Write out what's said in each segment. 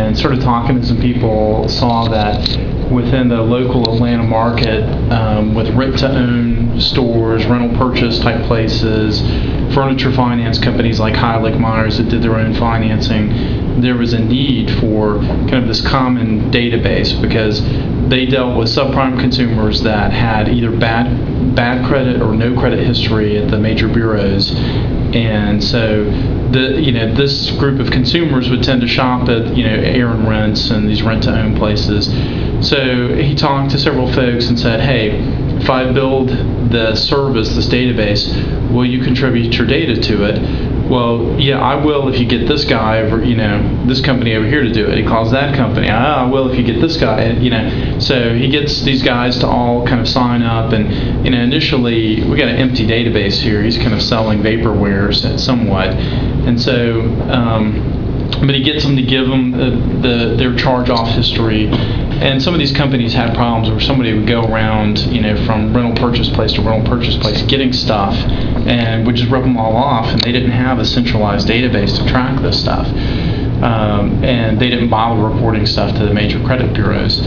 and started talking to some people, saw that within the local Atlanta market, with rent-to-own stores, rental purchase type places, furniture finance companies like Heilig Myers that did their own financing, there was a need for kind of this common database because they dealt with subprime consumers that had either bad credit or no credit history at the major bureaus. And so this group of consumers would tend to shop at Aaron Rents and these rent-to-own places. So he talked to several folks and said, hey, if I build the service, this database, will you contribute your data to it? Well, yeah, I will if you get this guy over, this company over here to do it. He calls that company. I will if you get this guy, So he gets these guys to all kind of sign up, and initially we got an empty database here. He's kind of selling vaporware somewhat, and so, but he gets them to give them their charge-off history. And some of these companies had problems where somebody would go around, from rental purchase place to rental purchase place getting stuff and would just rip them all off, and they didn't have a centralized database to track this stuff. And they didn't bother reporting stuff to the major credit bureaus.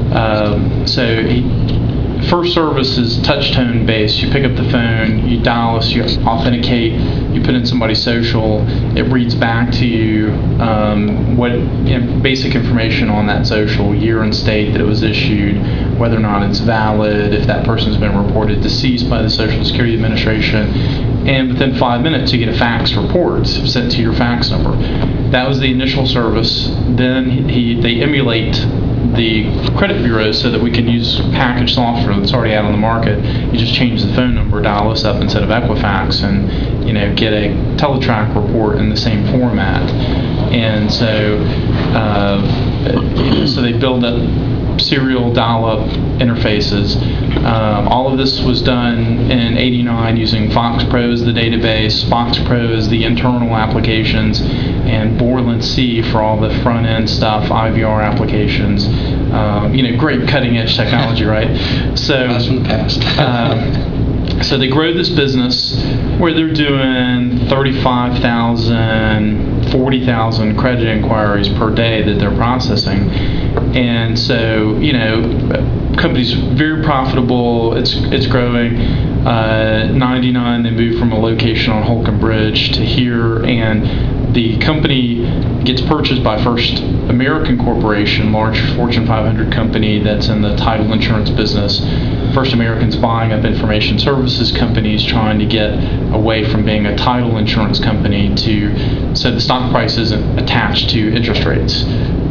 First service is touch-tone based. You pick up the phone, you dial us, you authenticate, you put in somebody's social, it reads back to you basic information on that social, year and state that it was issued, whether or not it's valid, if that person's been reported deceased by the Social Security Administration, and within 5 minutes you get a fax report sent to your fax number. That was the initial service. Then they emulate the credit bureau so that we can use packaged software that's already out on the market. You just change the phone number, dial us up instead of Equifax, and get a Teletrack report in the same format. And so so they build up serial dial-up interfaces. All of this was done in '89 using FoxPro as the database, FoxPro as the internal applications, and Borland C for all the front-end stuff, IVR applications. Great cutting-edge technology, right? So that's from the past. So they grow this business where they're doing 35,000, 40,000 credit inquiries per day that they're processing. And so, company's very profitable. It's growing. 99, they moved from a location on Holcomb Bridge to here, and the company gets purchased by First American Corporation, large Fortune 500 company that's in the title insurance business. First American's buying up information services companies, trying to get away from being a title insurance company so the stock price isn't attached to interest rates.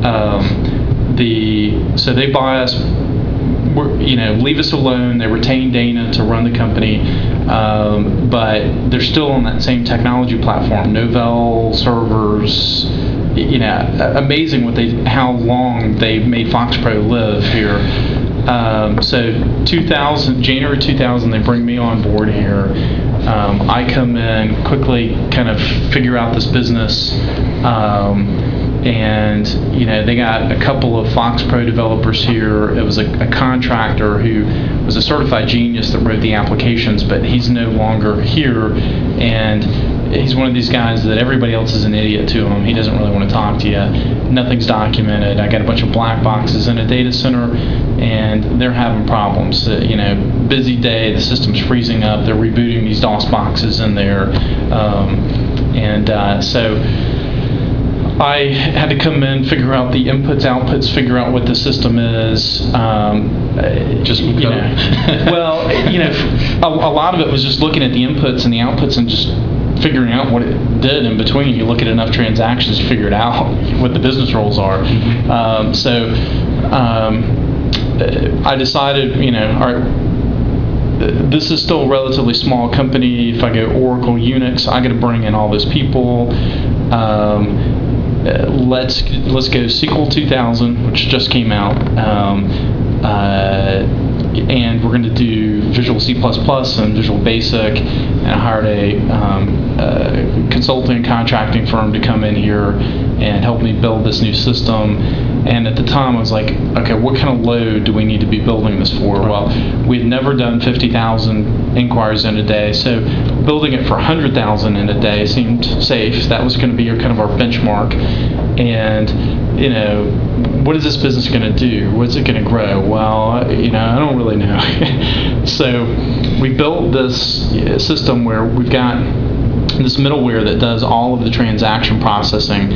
So they buy us, leave us alone. They retain Dana to run the company, but they're still on that same technology platform, Novell servers. Amazing how long they made FoxPro live here. So January 2000, they bring me on board here. I come in, quickly kind of figure out this business. And they got a couple of FoxPro developers here. It was a contractor who was a certified genius that wrote the applications, but he's no longer here, and he's one of these guys that everybody else is an idiot to him. He doesn't really want to talk to you. Nothing's documented. I got a bunch of black boxes in a data center, and they're having problems. Busy day, the system's freezing up. They're rebooting these DOS boxes in there, so I had to come in, figure out the inputs, outputs, figure out what the system is. A lot of it was just looking at the inputs and the outputs and just figuring out what it did in between. You look at enough transactions, you figure it out what the business roles are. I decided, all right, this is still a relatively small company. If I go Oracle, Unix, I got to bring in all those people. Let's go SQL 2000, which just came out, and we're going to do Visual C++ and Visual Basic. And I hired a consulting contracting firm to come in here and help me build this new system. And at the time, I was like, okay, what kind of load do we need to be building this for? Well, we'd never done 50,000 inquiries in a day, so building it for 100,000 in a day seemed safe. That was going to be kind of our benchmark. And what is this business going to do? What's it going to grow? Well, I don't really know. So we built this system where we've got this middleware that does all of the transaction processing.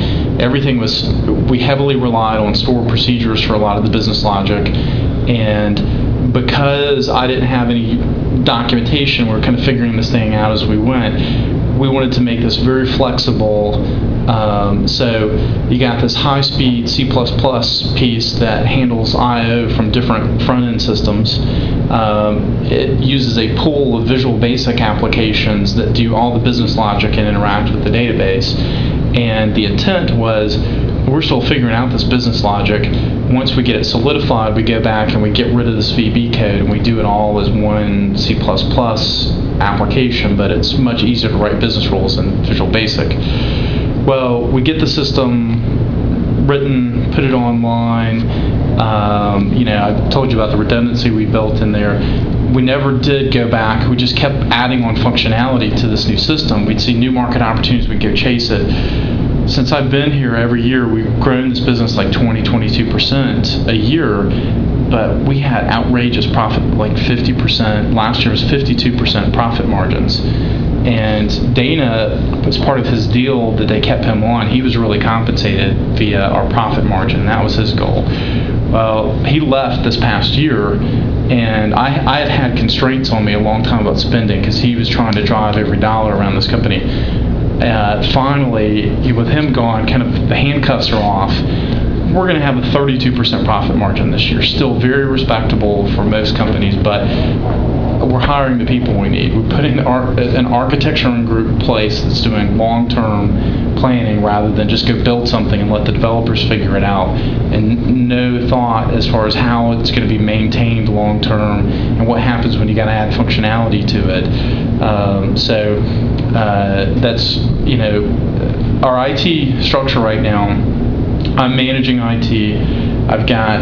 We heavily relied on stored procedures for a lot of the business logic. And because I didn't have any documentation, we were kind of figuring this thing out as we went. We wanted to make this very flexible. So you got this high-speed C++ piece that handles I/O from different front-end systems. It uses a pool of Visual Basic applications that do all the business logic and interact with the database. And the intent was, we're still figuring out this business logic. Once we get it solidified, we go back and we get rid of this VB code and we do it all as one C++ application, but it's much easier to write business rules in Visual Basic. Well, we get the system written, put it online. I told you about the redundancy we built in there. We never did go back. We just kept adding on functionality to this new system. We'd see new market opportunities, we'd go chase it. Since I've been here, every year we've grown this business like 22% a year, but we had outrageous profit, like 50%. Last year was 52% profit margins. And Dana, as part of his deal that they kept him on, he was really compensated via our profit margin. That was his goal. Well, he left this past year, and I had constraints on me a long time about spending because he was trying to drive every dollar around this company. Finally, with him gone, kind of the handcuffs are off. We're going to have a 32% profit margin this year. Still very respectable for most companies, but we're hiring the people we need. We're putting an architecture group in place that's doing long-term planning rather than just go build something and let the developers figure it out, and no thought as far as how it's going to be maintained long-term and what happens when you got to add functionality to it. That's, our IT structure right now. I'm managing IT. I've got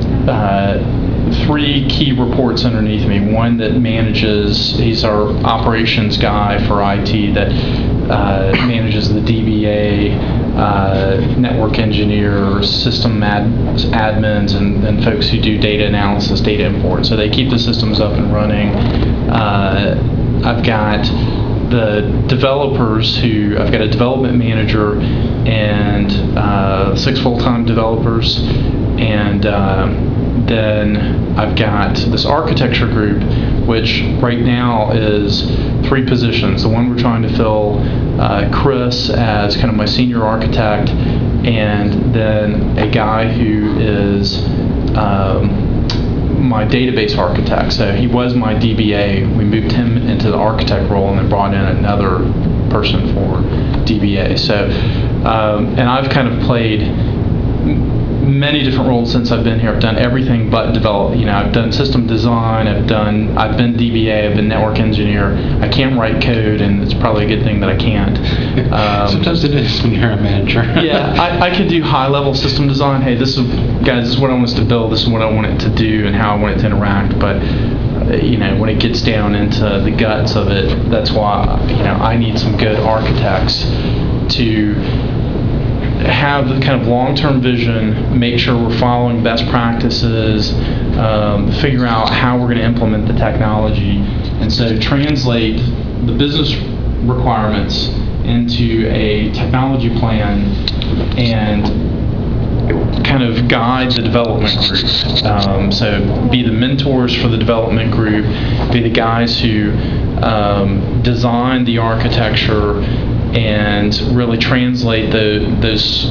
3 key reports underneath me. One that he's our operations guy for IT that manages the DBA, network engineers, system admins, and folks who do data analysis, data import. So they keep the systems up and running. I've got the developers I've got a development manager and 6 full-time developers, and then I've got this architecture group, which right now is 3 positions. The one we're trying to fill, Chris as kind of my senior architect, and then a guy who is my database architect. So he was my DBA. We moved him into the architect role and then brought in another person for DBA. So, and I've kind of played many different roles since I've been here. I've done everything but develop. I've done system design. I've been DBA. I've been network engineer. I can't write code, and it's probably a good thing that I can't. Sometimes it is when you're a manager. Yeah, I can do high-level system design. Hey, this is what I want us to build. This is what I want it to do, and how I want it to interact. But when it gets down into the guts of it, that's why I need some good architects to have the kind of long-term vision, make sure we're following best practices, figure out how we're going to implement the technology, and so translate the business requirements into a technology plan and kind of guide the development group. So be the mentors for the development group, be the guys who design the architecture and really translate those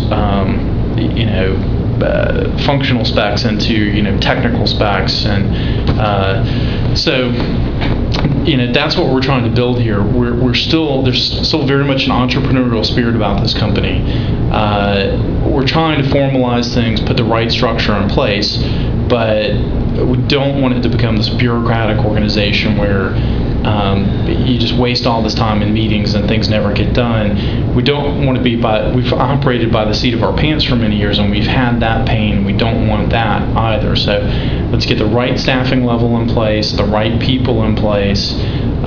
functional specs into technical specs, and so that's what we're trying to build here. There's still very much an entrepreneurial spirit about this company. We're trying to formalize things, put the right structure in place, but we don't want it to become this bureaucratic organization where you just waste all this time in meetings and things never get done. We don't want to we've operated by the seat of our pants for many years, and we've had that pain. We don't want that either. So let's get the right staffing level in place, the right people in place.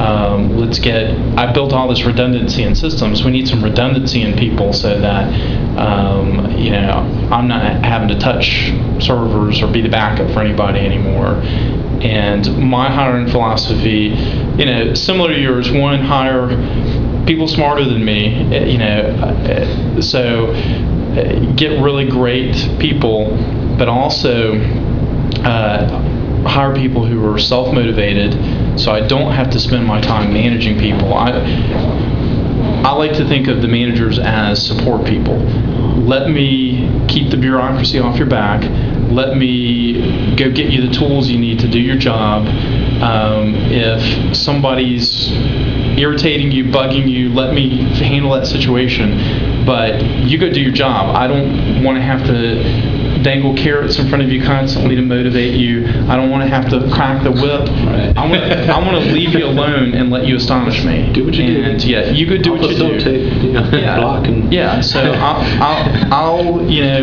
I built all this redundancy in systems. We need some redundancy in people so that, I'm not having to touch servers or be the backup for anybody anymore. And my hiring philosophy, similar to yours, one, hire people smarter than me, so get really great people, but also hire people who are self-motivated, so I don't have to spend my time managing people. I like to think of the managers as support people. Let me keep the bureaucracy off your back. Let me go get you the tools you need to do your job. If somebody's irritating you, bugging you, let me handle that situation. But you go do your job. I don't want to have to dangle carrots in front of you constantly to motivate you. I don't want to have to crack the whip. Right. I want to leave you alone and let you astonish me. Do what you do. And yeah, you go do what you do. Block and yeah. So I'll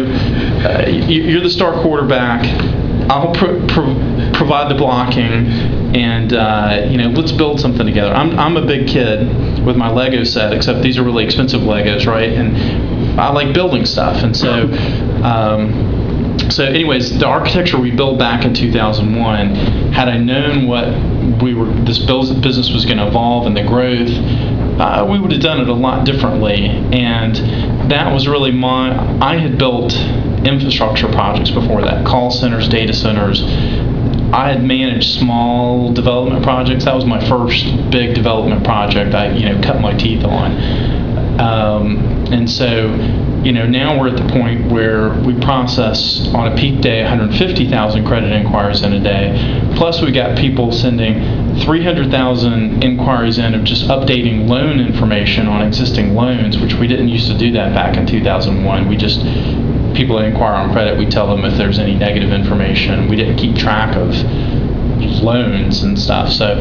you're the star quarterback. I'll provide the blocking, and let's build something together. I'm a big kid with my Lego set, except these are really expensive Legos, right? And I like building stuff, and so. So anyways, the architecture we built back in 2001, had I known what this business was going to evolve and the growth, we would have done it a lot differently. And that was really I had built infrastructure projects before that, call centers, data centers. I had managed small development projects. That was my first big development project I cut my teeth on. And so now we're at the point where we process on a peak day 150,000 credit inquiries in a day. Plus we got people sending 300,000 inquiries in of just updating loan information on existing loans, which we didn't used to do that back in 2001. People that inquire on credit, we tell them if there's any negative information. We didn't keep track of loans and stuff. So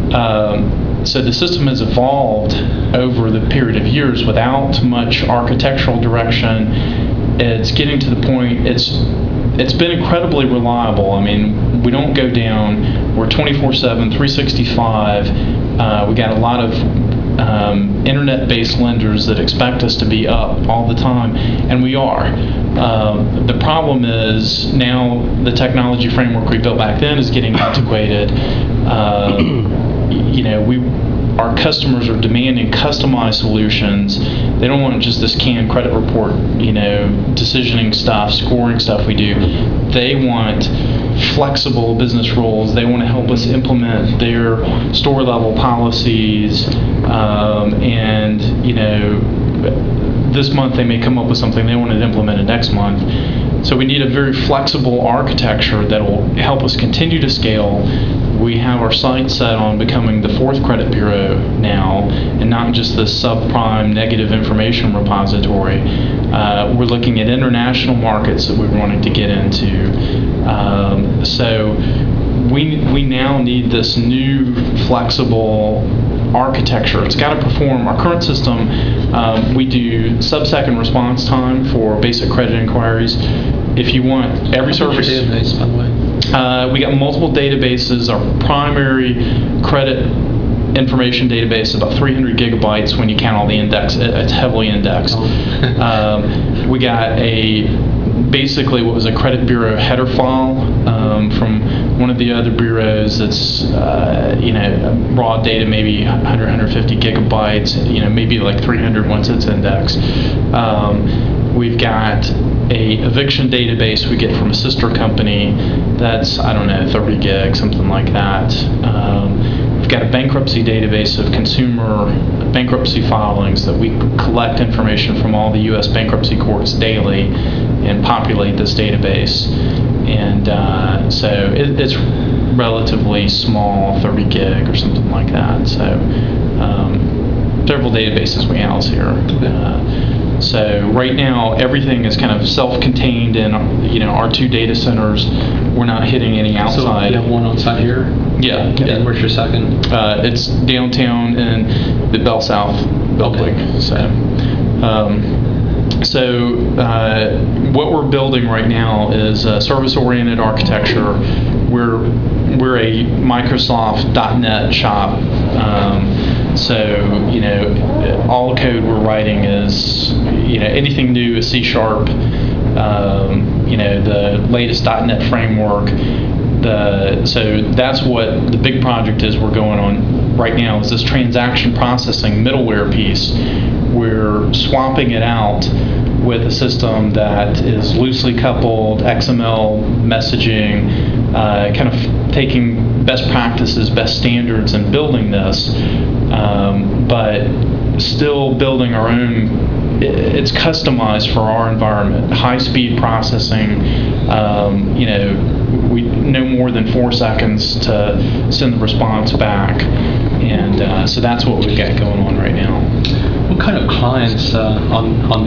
the system has evolved over the period of years without much architectural direction. It's getting to the point, it's been incredibly reliable. I mean, we don't go down. We're 24/7, 365. We got a lot of internet-based lenders that expect us to be up all the time, and we are. The problem is now the technology framework we built back then is getting antiquated. Our customers are demanding customized solutions. They don't want just this canned credit report, decisioning stuff, scoring stuff we do. They want flexible business rules. They want to help us implement their store level policies. This month they may come up with something they want to implement it next month. So we need a very flexible architecture that will help us continue to scale. We have our sights set on becoming the fourth credit bureau now, and not just the subprime negative information repository. We're looking at international markets that we're wanting to get into. So we now need this new flexible architecture. It's got to perform. Our current system, we do sub-second response time for basic credit inquiries. If you want every service. What's your database, by the way? We got multiple databases. Our primary credit information database is about 300 gigabytes when you count all the index. It's heavily indexed. We got basically what was a credit bureau header file from one of the other bureaus that's raw data, maybe 100, 150 gigabytes, maybe like 300 once it's indexed. We've got a eviction database we get from a sister company that's, 30 gig, something like that. We've got a bankruptcy database of consumer bankruptcy filings that we collect information from all the U.S. bankruptcy courts daily and populate this database. And so it's relatively small, 30 gig or something like that. So several databases we house here. So right now, everything is kind of self-contained in, our 2 data centers. We're not hitting any So outside. you have one on site here? Yeah. And where's your second? It's downtown in the Bell South building. Okay. So what we're building right now is a service-oriented architecture. We're a Microsoft .NET shop. So all the code we're writing is anything new is C#. The latest .NET framework. So that's what the big project is we're going on right now, is this transaction processing middleware piece. We're swapping it out with a system that is loosely coupled, XML messaging, kind of taking best practices, best standards, and building this, but still building our own. It's customized for our environment. High-speed processing, we no more than 4 seconds to send the response back, and so that's what we've got going on right now. What kind of clients on